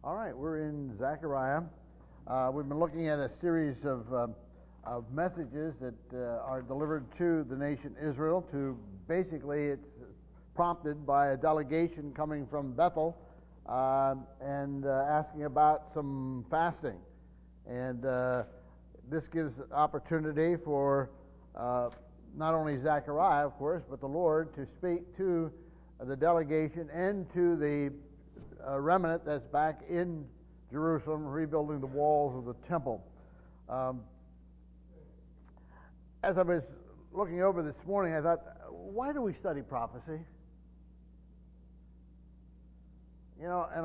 All right, we're in Zechariah. We've been looking at a series of messages that are delivered to the nation Israel. Basically, it's prompted by a delegation coming from Bethel and asking about some fasting. And this gives opportunity for not only Zechariah, of course, but the Lord to speak to the delegation and to the remnant that's back in Jerusalem, rebuilding the walls of the temple. As I was looking over this morning, I thought, why do we study prophecy? You know, and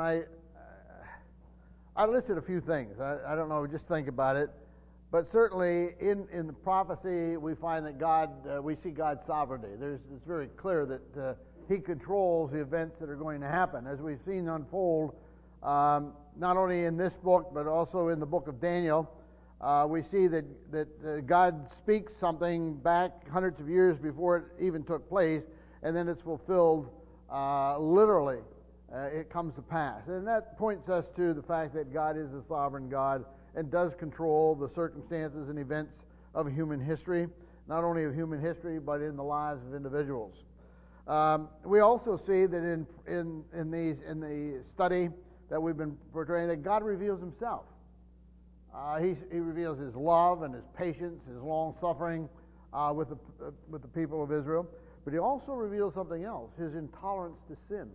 I listed a few things. I don't know, just think about it. But certainly in the prophecy, we find that we see God's sovereignty. It's very clear that He controls the events that are going to happen. As we've seen unfold, not only in this book, but also in the book of Daniel, we see that God speaks something back hundreds of years before it even took place, and then it's fulfilled literally. It comes to pass. And that points us to the fact that God is a sovereign God and does control the circumstances and events of human history, not only of human history, but in the lives of individuals. We also see that in the study that we've been portraying, that God reveals Himself. He reveals His love and His patience, His long suffering with the people of Israel. But He also reveals something else: His intolerance to sin.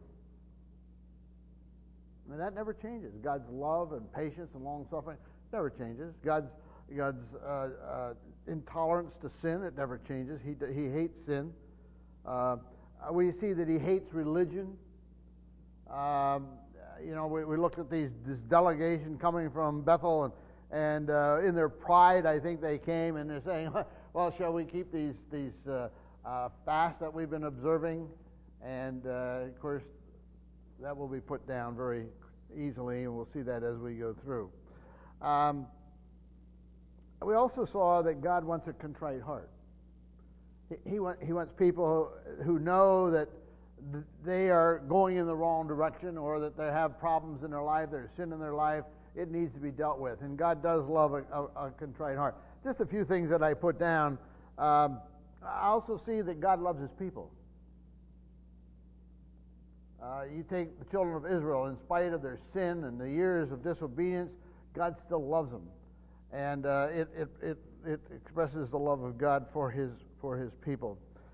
And that never changes. God's love and patience and long suffering never changes. God's intolerance to sin, it never changes. He hates sin. We see that He hates religion. We looked at this delegation coming from Bethel, and in their pride, I think they came and they're saying, "Well, shall we keep these fasts that we've been observing?" And of course, that will be put down very easily, and we'll see that as we go through. We also saw that God wants a contrite heart. He wants people who know that they are going in the wrong direction, or that they have problems in their life, there's sin in their life. It needs to be dealt with, and God does love a contrite heart. Just a few things that I put down. I also see that God loves His people. You take the children of Israel, in spite of their sin and the years of disobedience, God still loves them, and it expresses the love of God for His people.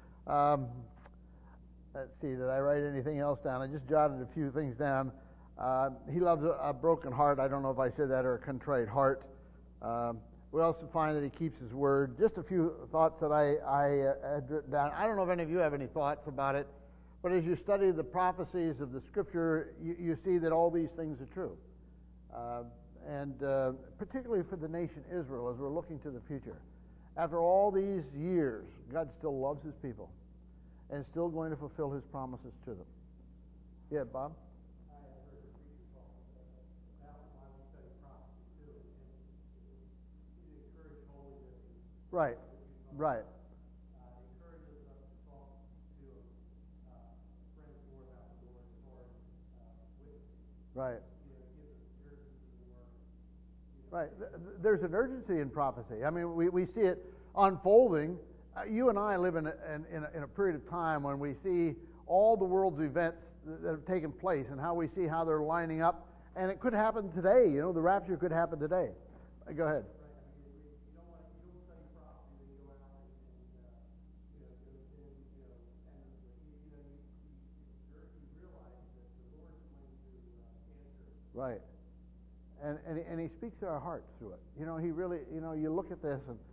Let's see, did I write anything else down? I just jotted a few things down. He loves a broken heart. I don't know if I said that, or a contrite heart. We also find that He keeps His word. Just a few thoughts that I had written down. I don't know if any of you have any thoughts about it, but as you study the prophecies of the Scripture, you see that all these things are true. And particularly for the nation Israel, as we're looking to the future. After all these years, God still loves His people and is still going to fulfill His promises to them. Yeah, Bob? I have heard a preacher talk about why we study prophecy too, and it encourages holiness. Right. Encourages us to talk to friends more about the Lord as far as witnessing. Right. Gives us urgency to work. Right. There's an urgency in prophecy. I mean, we see it unfolding. You and I live in a period of time when we see all the world's events that have taken place and how we see how they're lining up. And it could happen today. You know, the rapture could happen today. Go ahead. You don't study prophecy, then go out and you realize that the Lord's going to answer. Right. And He speaks to our hearts through it. You know, He really, you look at this and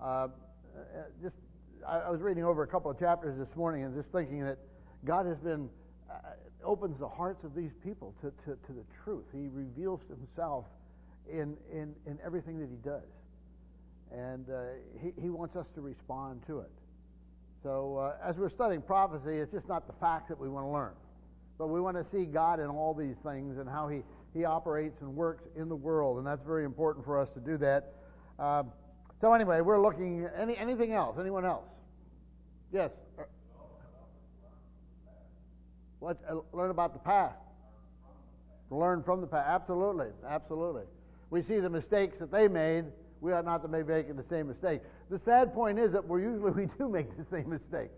I was reading over a couple of chapters this morning and just thinking that God has been, opens the hearts of these people to the truth. He reveals Himself in everything that He does. And He wants us to respond to it. So as we're studying prophecy, it's just not the facts that we want to learn. But we want to see God in all these things and how He operates and works in the world. And that's very important for us to do that. So anyway, we're looking, anything else? Anyone else? Yes? Let's learn about the past. Learn from the past. Absolutely, absolutely. We see the mistakes that they made. We ought not to be making the same mistake. The sad point is that we do make the same mistakes.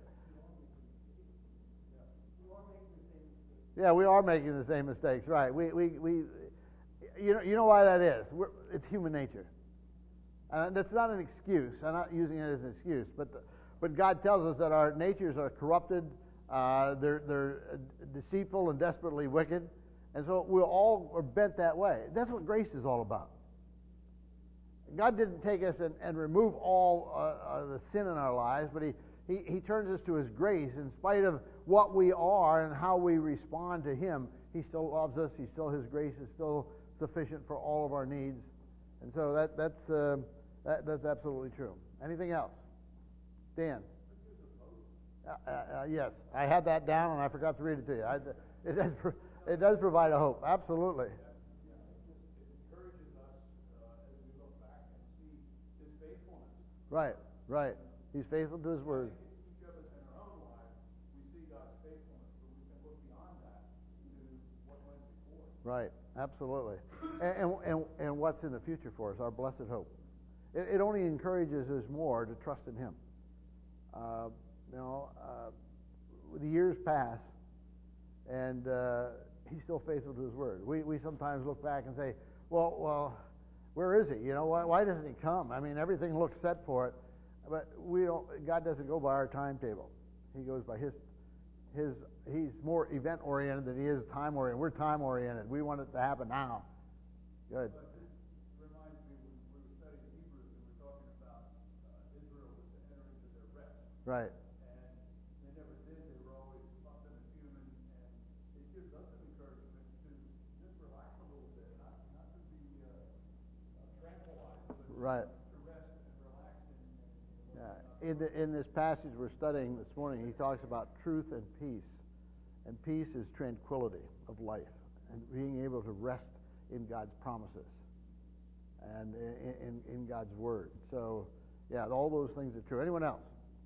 Yeah, we are making the same mistakes, right? You know why that is? It's human nature. That's not an excuse. I'm not using it as an excuse, but God tells us that our natures are corrupted, they're deceitful and desperately wicked, and so we all are bent that way. That's what grace is all about. God didn't take us and remove all the sin in our lives, but He turns us to His grace. In spite of what we are and how we respond to Him, He still loves us. His grace is still sufficient for all of our needs. And so that's absolutely true. Anything else? Dan? Yes, I had that down and I forgot to read it to you. It does provide a hope. Absolutely. Right, right. He's faithful to His word. Each of us in our own lives, we see God's faithfulness, but we can look beyond that to what went before. Right, absolutely. And what's in the future for us, our blessed hope. It only encourages us more to trust in Him. The years pass, and He's still faithful to His word. We sometimes look back and say, well, where is He? Why doesn't He come? I mean, everything looks set for it, but we don't. God doesn't go by our timetable. He goes by His. He's more event oriented than He is time oriented. We're time oriented. We want it to happen now. Good. But this reminds me when we were studying Hebrews and we're talking about Israel was to enter into their rest. Right. And they never did. They were always fussing and fuming, and it gives us an encouragement to just relax a little bit, not to be tranquilized, but right. to rest and relax. In this passage we're studying this morning, he talks about truth and peace. And peace is tranquility of life and being able to rest in God's promises and in God's word. So, yeah, all those things are true. Anyone else?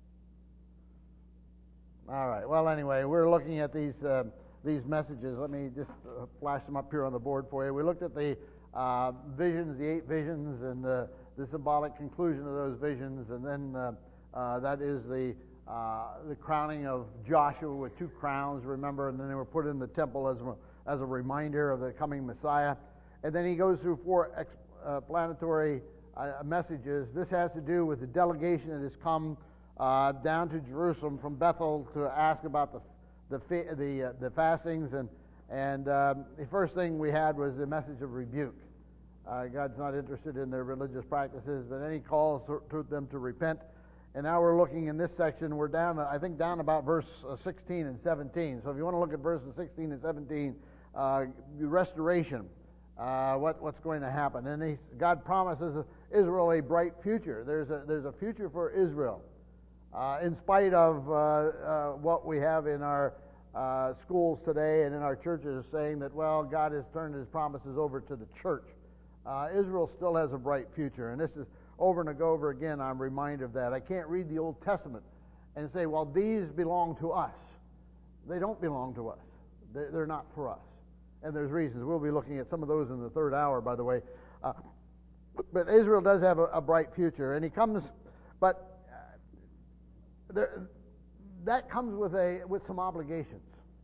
All right. Well, anyway, we're looking at these messages. Let me just flash them up here on the board for you. We looked at the visions, the 8 visions, and the symbolic conclusion of those visions, and then that is the crowning of Joshua with 2 crowns, remember, and then they were put in the temple as a reminder of the coming Messiah. And then he goes through 4 explanatory messages. This has to do with the delegation that has come down to Jerusalem from Bethel to ask about the fastings, and the first thing we had was the message of rebuke. God's not interested in their religious practices, but then He calls to them to repent. And now we're looking in this section. We're down about verse 16 and 17. So if you want to look at verses 16 and 17, the restoration, what's going to happen. And God promises Israel a bright future. There's a future for Israel. In spite of what we have in our schools today and in our churches saying that, well, God has turned His promises over to the church. Israel still has a bright future. And this is over and over again, I'm reminded of that. I can't read the Old Testament and say, well, these belong to us. They don't belong to us. They're not for us. And there's reasons. We'll be looking at some of those in the third hour, by the way. But Israel does have a bright future. And He comes, but that comes with some obligations.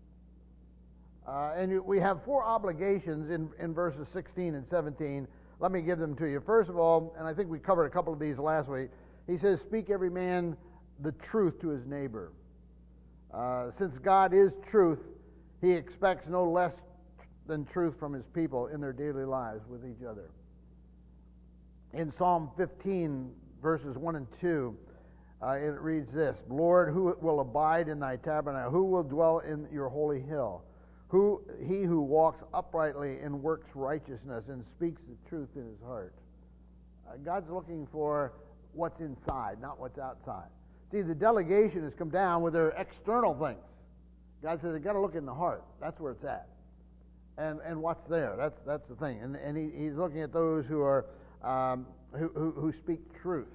And we have 4 obligations in verses 16 and 17. Let me give them to you. First of all, and I think we covered a couple of these last week, he says, speak every man the truth to his neighbor. Since God is truth, He expects no less than truth from His people in their daily lives with each other. In Psalm 15, verses 1 and 2, it reads this, Lord, who will abide in Thy tabernacle? Who will dwell in Your holy hill? He who walks uprightly and works righteousness and speaks the truth in his heart. God's looking for what's inside, not what's outside. See, the delegation has come down with their external things. God says they've got to look in the heart. That's where it's at. And what's there? That's the thing. And He's looking at those who are who speak truth.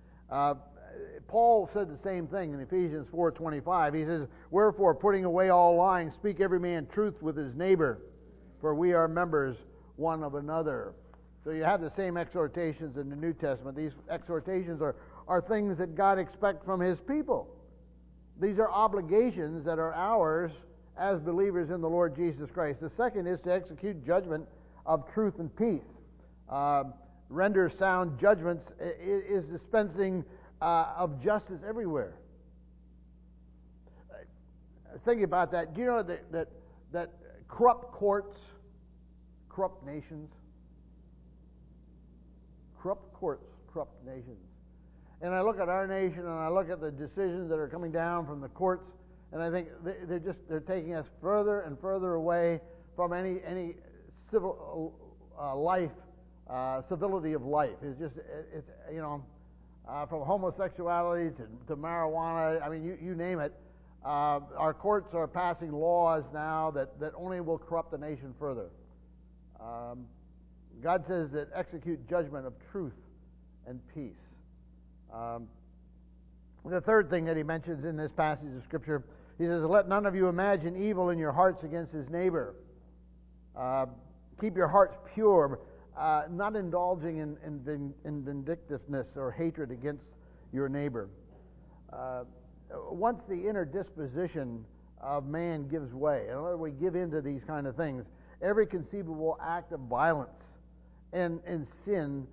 Paul said the same thing in Ephesians 4:25. He says, wherefore, putting away all lying, speak every man truth with his neighbor, for we are members one of another. So you have the same exhortations in the New Testament. These exhortations are things that God expects from His people. These are obligations that are ours as believers in the Lord Jesus Christ. The second is to execute judgment of truth and peace. Render sound judgments is dispensing of justice everywhere. Thinking about that, do you know that corrupt courts corrupt nations? Corrupt courts corrupt nations. And I look at our nation and I look at the decisions that are coming down from the courts, and I think they're taking us further and further away from any civil life, civility of life. It's from homosexuality to marijuana. I mean, you name it. Our courts are passing laws now that only will corrupt the nation further. God says that execute judgment of truth and peace. The third thing that he mentions in this passage of Scripture, he says, let none of you imagine evil in your hearts against his neighbor. Keep your hearts pure, not indulging in vindictiveness or hatred against your neighbor. Once the inner disposition of man gives way, in other words, we give in to these kind of things, every conceivable act of violence and sin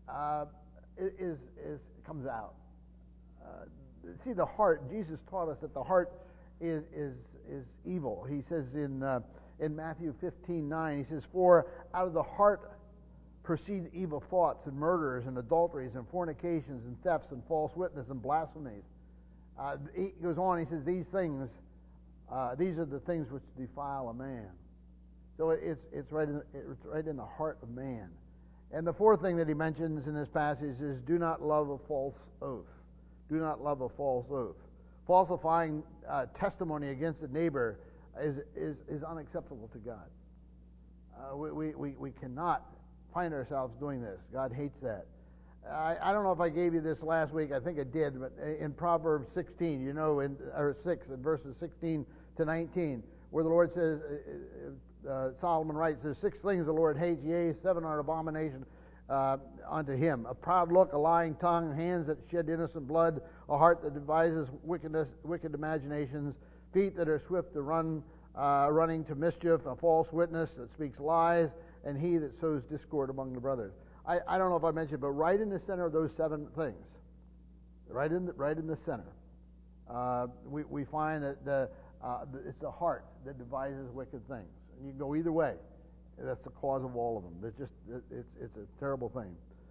comes out. See, the heart, Jesus taught us that the heart is evil. He says in Matthew 15:9, he says, for out of the heart proceed evil thoughts and murders and adulteries and fornications and thefts and false witness and blasphemies. He goes on, he says, these are the things which defile a man. So it's right in the heart of man. And the fourth thing that he mentions in this passage is do not love a false oath. Do not love a false oath. Falsifying testimony against a neighbor is unacceptable to God. We cannot find ourselves doing this. God hates that. I don't know if I gave you this last week. I think I did, but in Proverbs 16, or 6, in verses 16 to 19, where the Lord says, Solomon writes, there's 6 things the Lord hates, yea, 7 are abomination unto him. A proud look, a lying tongue, hands that shed innocent blood, a heart that devises wicked imaginations, feet that are swift to running to mischief, a false witness that speaks lies, and he that sows discord among the brothers. I don't know if I mentioned, but right in the center of those 7 things, right in the center, we find that it's the heart that devises wicked things. And you can go either way. That's the cause of all of them. It's a terrible thing.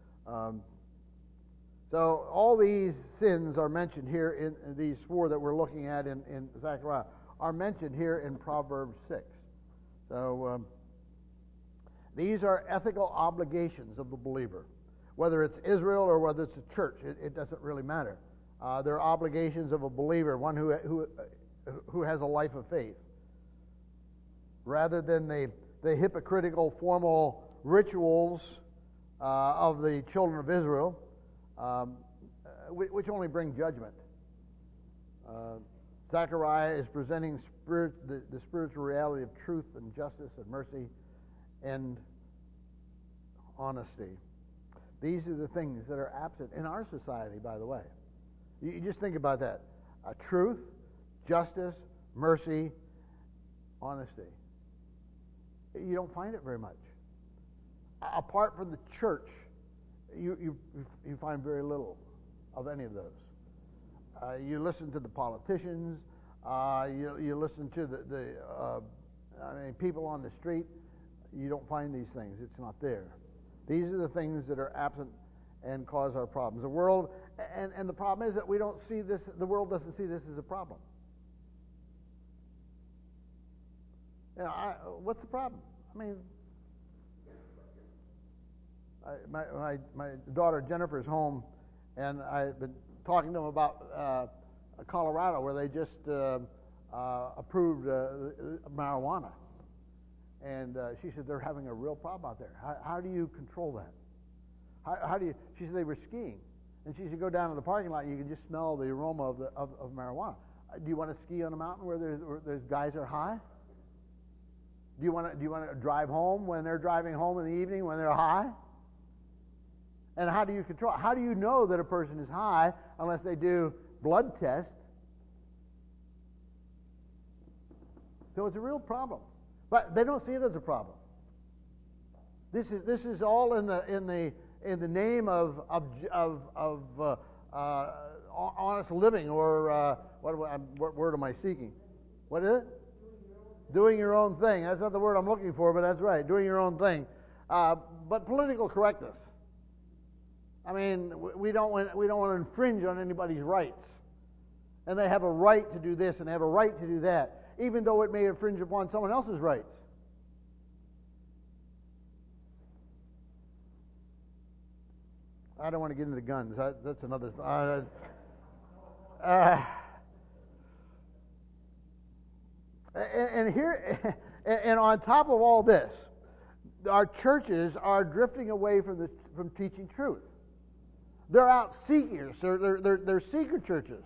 So all these sins are mentioned here in these 4 that we're looking at in Zechariah are mentioned here in Proverbs 6. So these are ethical obligations of the believer. Whether it's Israel or whether it's a church, it doesn't really matter. They're obligations of a believer, one who has a life of faith. Rather than the hypocritical formal rituals of the children of Israel, which only bring judgment. Zechariah is presenting the spiritual reality of truth and justice and mercy and honesty. These are the things that are absent in our society, by the way. You just think about that. Truth, justice, mercy, honesty. You don't find it very much. Apart from the church, you find very little of any of those. You listen to the politicians. You listen to the people on the street. You don't find these things. It's not there. These are the things that are absent and cause our problems. The world, and the problem is that we don't see this. The world doesn't see this as a problem. What's the problem? I mean, my daughter Jennifer's home, and I've been talking to them about Colorado, where they just approved marijuana. And she said they're having a real problem out there. How do you control that? How do you? She said they were skiing, and she said go down to the parking lot. You can just smell the aroma of marijuana. Do you want to ski on a mountain where there's guys are high? Do you want to drive home when they're driving home in the evening when they're high? And how do you control? How do you know that a person is high unless they do blood tests? So it's a real problem, but they don't see it as a problem. This is all in the name of honest living, or what word am I seeking? What is it? Doing your own thing. That's not the word I'm looking for, but that's right. Doing your own thing. But political correctness. I mean, we don't want to infringe on anybody's rights, and they have a right to do this and they have a right to do that, even though it may infringe upon someone else's rights. I don't want to get into guns. That's another. And here, and on top of all this, our churches are drifting away from teaching truth. They're out seekers. They're seeker churches.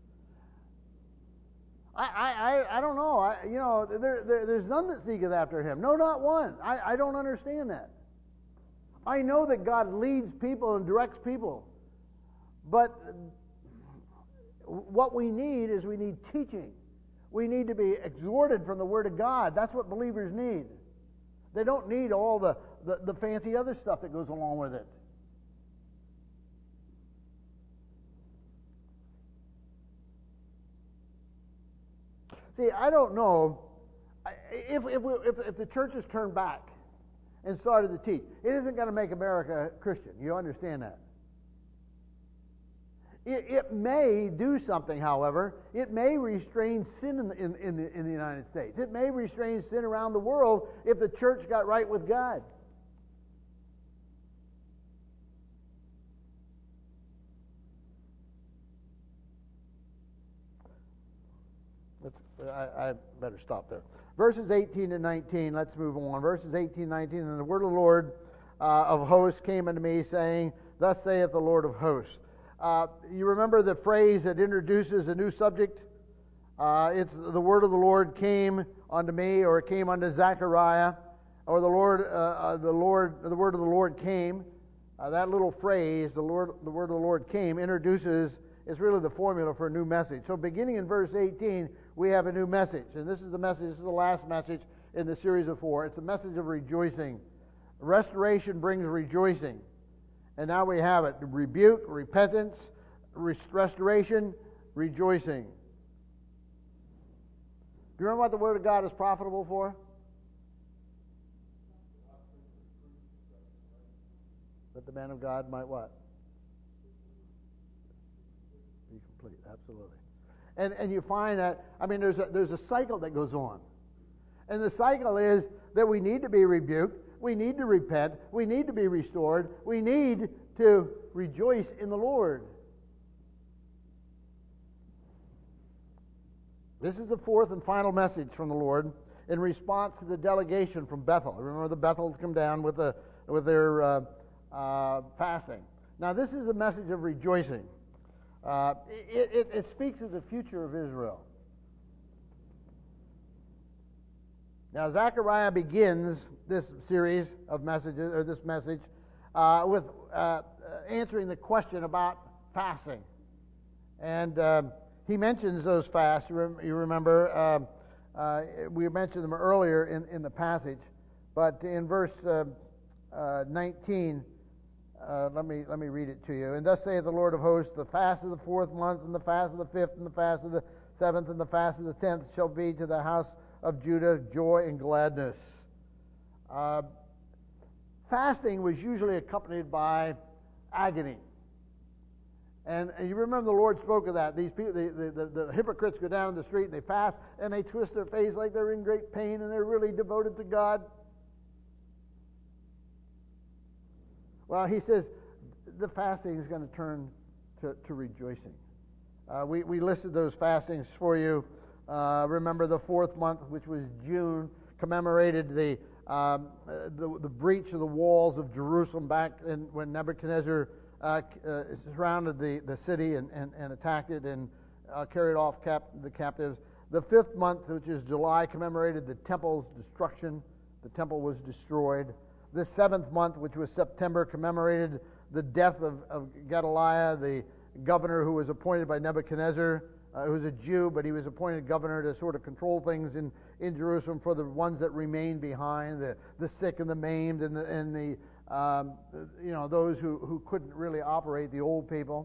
I don't know. There's none that seeketh after Him. No, not one. I don't understand that. I know that God leads people and directs people, but what we need is teaching. We need to be exhorted from the Word of God. That's what believers need. They don't need all the fancy other stuff that goes along with it. See, I don't know if the churches turn back and started to teach. It isn't going to make America Christian. You understand that? It may do something, however. It may restrain sin in the United States. It may restrain sin around the world if the church got right with God. I better stop there. Verses 18 and 19, let's move on. Verses 18 and 19, and the word of the Lord of hosts came unto me, saying, Thus saith the Lord of hosts. You remember the phrase that introduces a new subject? It's the word of the Lord came unto me, or it came unto Zechariah, or the word of the Lord came. That little phrase, the word of the Lord came, introduces, it's really the formula for a new message. So beginning in verse 18, we have a new message. And this is the message, this is the last message in the series of 4. It's a message of rejoicing. Restoration brings rejoicing. And now we have it. Rebuke, repentance, restoration, rejoicing. Do you remember what the Word of God is profitable for? That the man of God might what? Be complete. Absolutely. And you find that, I mean, there's a cycle that goes on. And the cycle is that we need to be rebuked, we need to repent, we need to be restored, we need to rejoice in the Lord. This is the fourth and final message from the Lord in response to the delegation from Bethel. Remember, the Bethels come down with their fasting. Now, this is a message of rejoicing. It speaks of the future of Israel. Now, Zechariah begins this series of messages, or this message, with answering the question about fasting. And he mentions those fasts. You remember, we mentioned them earlier in the passage. But in verse 19, let me read it to you. And thus saith the Lord of hosts, the fast of the 4th month, and the fast of the 5th, and the fast of the 7th, and the fast of the 10th shall be to the house of Judah joy and gladness. Fasting was usually accompanied by agony. And you remember the Lord spoke of that. These people, the hypocrites go down in the street and they fast, and they twist their face like they're in great pain and they're really devoted to God. Well, he says the fasting is going to turn to rejoicing. We listed those fastings for you. Remember the 4th month, which was June, commemorated the breach of the walls of Jerusalem back when Nebuchadnezzar surrounded the city and attacked it and carried off the captives. The 5th month, which is July, commemorated the temple's destruction. The temple was destroyed. The 7th month, which was September, commemorated the death of Gedaliah, the governor who was appointed by Nebuchadnezzar, who was a Jew, but he was appointed governor to sort of control things in Jerusalem for the ones that remained behind, the sick and the maimed and the those who couldn't really operate, the old people.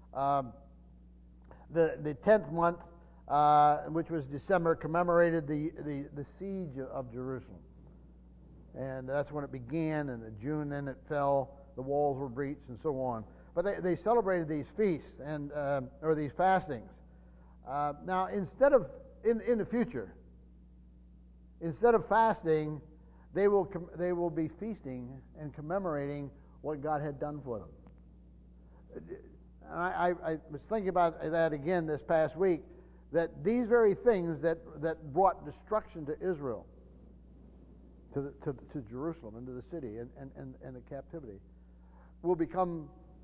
The 10th month, which was December, commemorated the siege of Jerusalem. And that's when it began, and in June then it fell, the walls were breached, and so on. But they celebrated these feasts or these fastings. Now, instead of in the future, instead of fasting, they will be feasting and commemorating what God had done for them. I was thinking about that again this past week, that these very things that brought destruction to Israel, to Jerusalem, and to the city, and the captivity, will become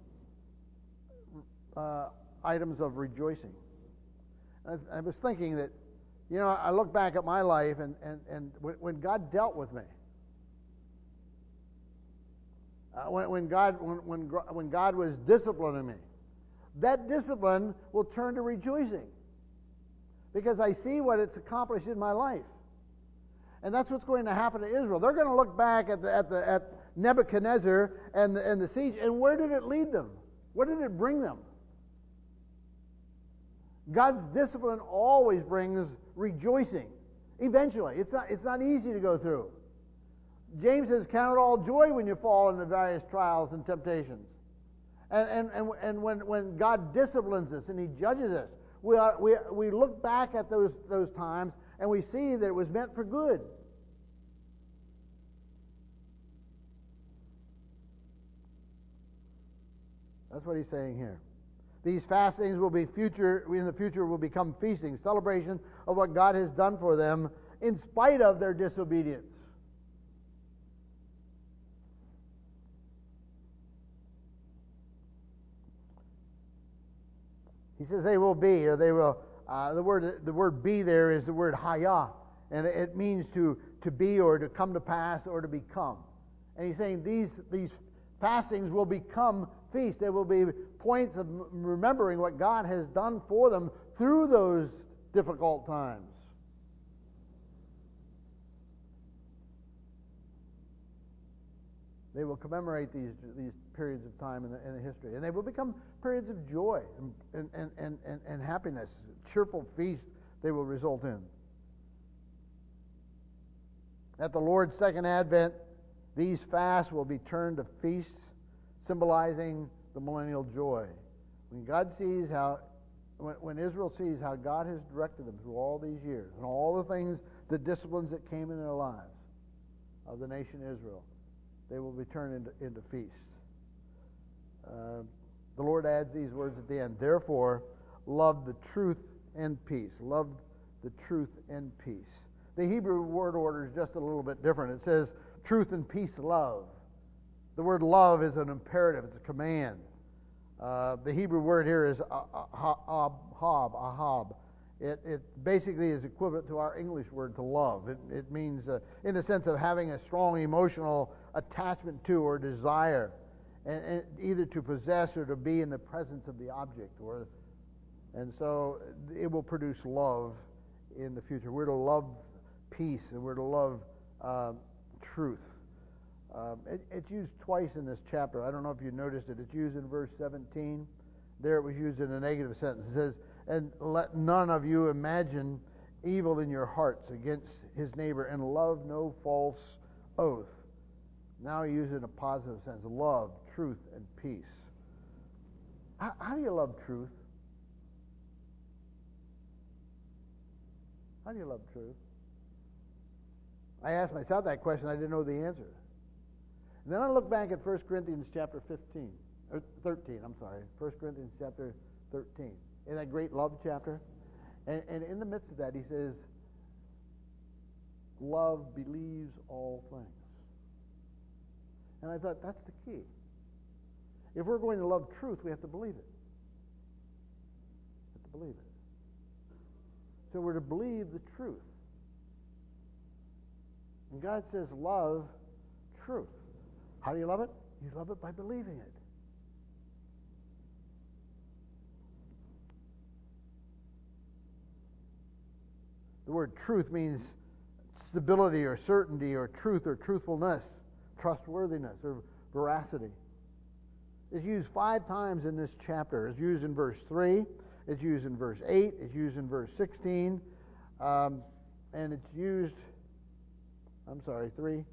items of rejoicing. I was thinking that, I look back at my life, and when God dealt with me, when God was disciplining me, that discipline will turn to rejoicing, because I see what it's accomplished in my life. And that's what's going to happen to Israel. They're going to look back at Nebuchadnezzar and the siege, and where did it lead them? Where did it bring them? God's discipline always brings rejoicing. Eventually, it's not easy to go through. James says, "Count it all joy when you fall into various trials and temptations." And when God disciplines us and He judges us, we look back at those times and we see that it was meant for good. That's what he's saying here. These fastings will be in the future will become feasting, celebration of what God has done for them in spite of their disobedience. He says they will be, or they will. The word "be" there is the word "haya," and it means to be, or to come to pass, or to become. And he's saying these fastings will become feasts. They will be points of remembering what God has done for them through those difficult times. They will commemorate these periods of time in the history, and they will become periods of joy and happiness, cheerful feast they will result in. At the Lord's second advent, these fasts will be turned to feasts, symbolizing the millennial joy. When Israel sees how God has directed them through all these years, and all the things, the disciplines that came in their lives of the nation Israel, they will be turned into feasts. The Lord adds these words at the end. Therefore, love the truth and peace. Love the truth and peace. The Hebrew word order is just a little bit different. It says, truth and peace love. The word love is an imperative. It's a command. The Hebrew word here is ahab. It basically is equivalent to our English word to love. It means, in the sense of having a strong emotional attachment to or desire, and either to possess or to be in the presence of the object. And so it will produce love in the future. We're to love peace, and we're to love truth. It's used twice in this chapter. I don't know if you noticed it. It's used in verse 17. There it was used in a negative sentence. It says, "And let none of you imagine evil in your hearts against his neighbor, and love no false oath." Now he uses it in a positive sense. Love, truth, and peace. How do you love truth? How do you love truth? I asked myself that question. I didn't know the answer. And then I look back at 1 Corinthians chapter 13. 1 Corinthians chapter 13. In that great love chapter. And in the midst of that, he says, love believes all things. And I thought, that's the key. If we're going to love truth, we have to believe it. We have to believe it. So we're to believe the truth. And God says, love truth. How do you love it? You love it by believing it. The word truth means stability or certainty or truth or truthfulness, trustworthiness or veracity. It's used 5 times in this chapter. It's used in verse 3, it's used in verse 8, it's used in verse 16, and it's used, 3.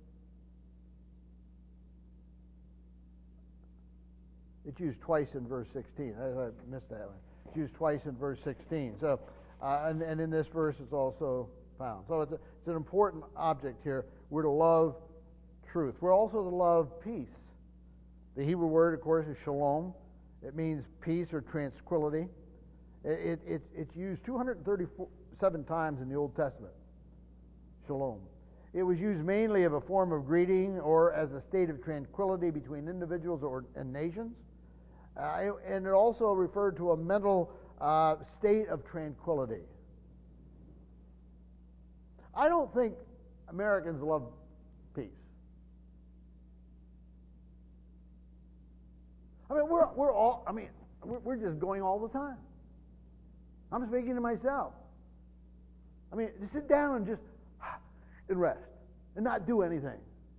It's used twice in verse 16. I missed that one. It's used twice in verse 16. So, and in this verse it's also found. So it's an important object here. We're to love truth. We're also to love peace. The Hebrew word, of course, is shalom. It means peace or tranquility. It's used 237 times in the Old Testament. Shalom. It was used mainly of a form of greeting or as a state of tranquility between individuals and nations. And it also referred to a mental state of tranquility. I don't think Americans love peace. I mean, we're just going all the time. I'm speaking to myself. I mean, to sit down and just rest and not do anything.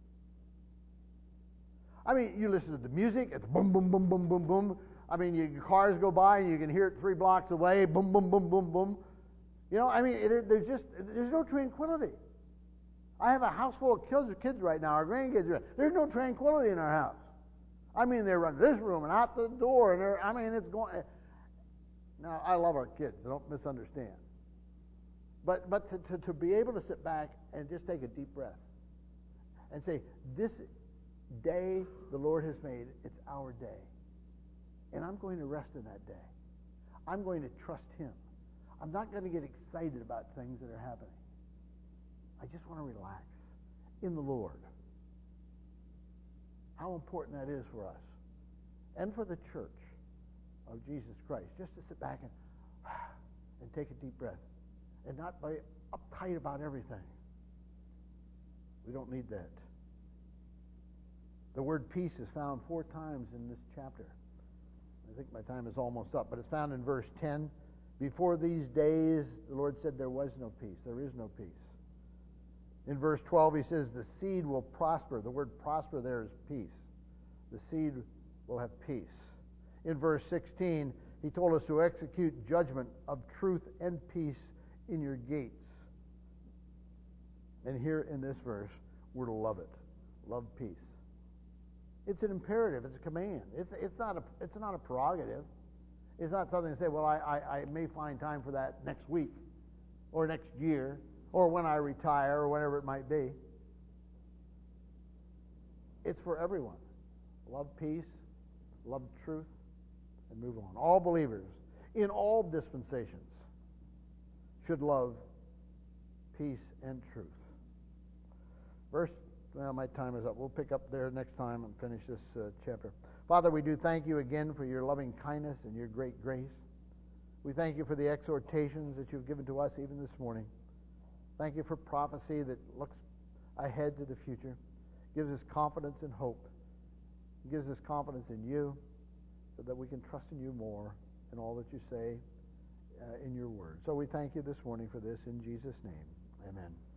I mean, you listen to the music, it's boom, boom, boom, boom, boom, boom. I mean, your cars go by and you can hear it 3 blocks away, boom, boom, boom, boom, boom. You know, I mean, there's no tranquility. I have a house full of kids right now, our grandkids. There's no tranquility in our house. I mean, they run this room and out the door, and it's going. Now, I love our kids. Don't misunderstand. But to be able to sit back and just take a deep breath and say, this day the Lord has made, it's our day. And I'm going to rest in that day. I'm going to trust Him. I'm not going to get excited about things that are happening. I just want to relax in the Lord. How important that is for us and for the church of Jesus Christ, just to sit back and take a deep breath and not be uptight about everything. We don't need that. The word peace is found 4 times in this chapter. I think my time is almost up, but it's found in verse 10. Before these days, the Lord said there was no peace. There is no peace. In verse 12, He says the seed will prosper. The word prosper there is peace. The seed will have peace. In verse 16, He told us to execute judgment of truth and peace in your gates. And here in this verse, we're to love it. Love peace. It's an imperative. It's a command. It's not a prerogative. It's not something to say, well, I may find time for that next week or next year or when I retire or whatever it might be. It's for everyone. Love peace, love truth, and move on. All believers in all dispensations should love peace and truth. My time is up. We'll pick up there next time and finish this chapter. Father, we do thank You again for Your loving kindness and Your great grace. We thank You for the exhortations that You've given to us even this morning. Thank You for prophecy that looks ahead to the future, gives us confidence and hope, gives us confidence in You so that we can trust in You more in all that You say in Your Word. So we thank You this morning for this in Jesus' name. Amen.